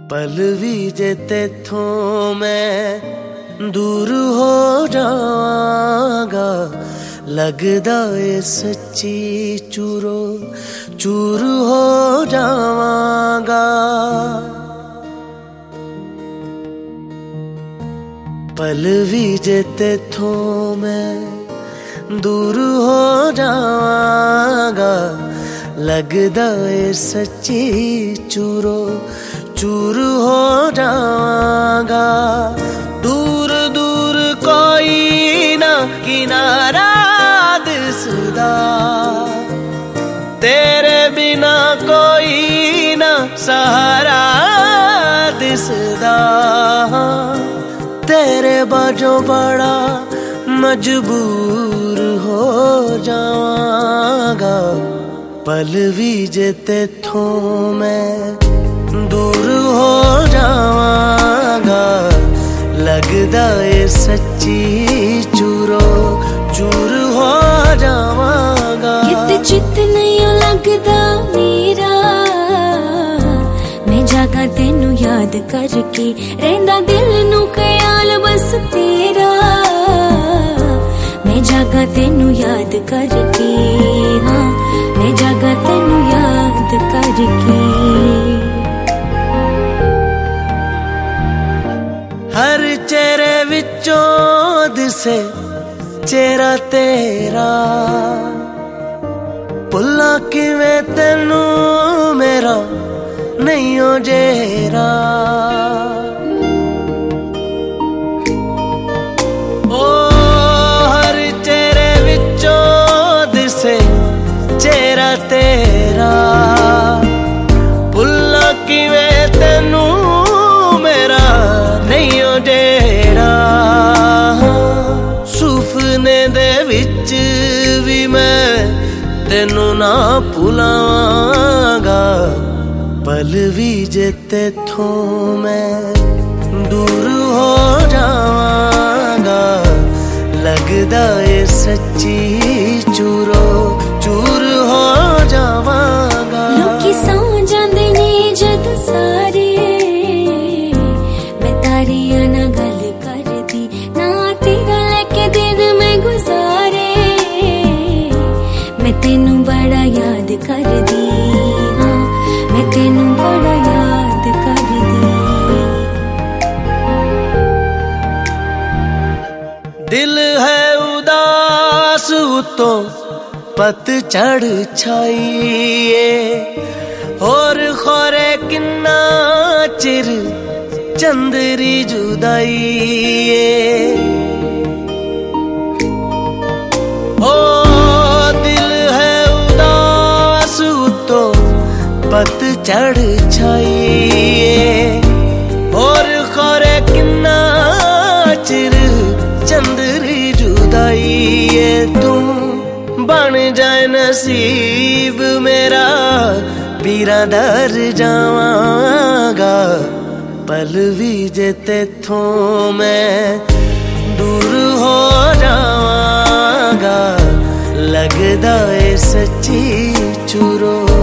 पल भी जे तेथों मैं दूर हो जावांगा, लगदा ए सच्ची चूरो चूर हो जावांगा। पल भी जे तेथों मैं दूर हो जावांगा, लगदा ए सच्ची चूरो चूर हो जावांगा। दूर दूर कोई ना किनारा दिसदा, तेरे बिना कोई ना सहारा दिसदा। तेरे बाजों बड़ा मजबूर हो जावांगा, पल भी जे तेथों मैं दूर हो जावांगा, लगदा ए सच्ची चूरो चूर हो जावांगा। कित चित नहीं लगदा मेरा, मैं जागा तेनू याद करके, रहंदा दिल नू ख्याल बस तेरा। मैं जागा तेनू याद करके, हाँ मैं जागा तेनू याद करके। हर चेहरे विचों दिसे चेहरा तेरा, भुल्ला किवें तेनू मेरा नहीं हो जेरा। ओ हर चेहरे विचों दिसे चेहरा तेरा, भुल्ला किवें तेनू मेरा नहीं हो जेरा। सुपने दे विच भी मैं तेनू ना भुलावांगा, पल भी जे तेथों मैं दूर हो जावांगा, लगदा ए सच्ची चूरो चूर हो जावांगा। लोकी सौ जांदे ने जद सारे, मैं तारिया ना गल करदी, ना तेरा लेके दिन मैं गुजारे। मैं तेनू बड़ा याद करदी, हाँ मैं तेनू बड़ा याद करदी। दिल है उदास तो पतझड़ छाईए, और खोरे किन्ना चिर चंदरी जुदाईए। ओ दिल है उदास तो पतझड़ छाईए, और खोरे किन्ना चिर चंदरी जुदाईए। तू बन जाए नसीब मेरा, पीरा दर जावांगा, पल भी जे तेथों मैं दूर हो जावांगा, लगदा ए सच्ची चूरो